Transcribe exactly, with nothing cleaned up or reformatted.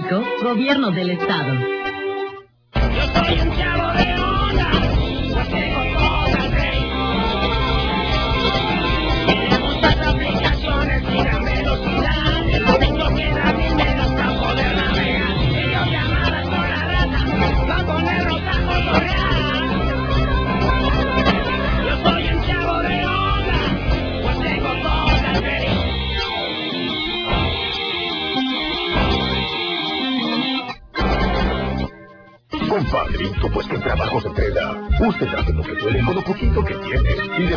México, Gobierno del Estado. Yo soy un chavo de onda, pues tengo cosas de tiene muchas aplicaciones y gran velocidad. Lo único que da dinero para poder navegar. Videollamadas con la rata, va a ponernos a cotorrear. Yo soy un chavo de onda, pues tengo cosas de Compadrito, pues qué trabajo se te da. Usted hace lo que puede con lo poquito que tiene. Y de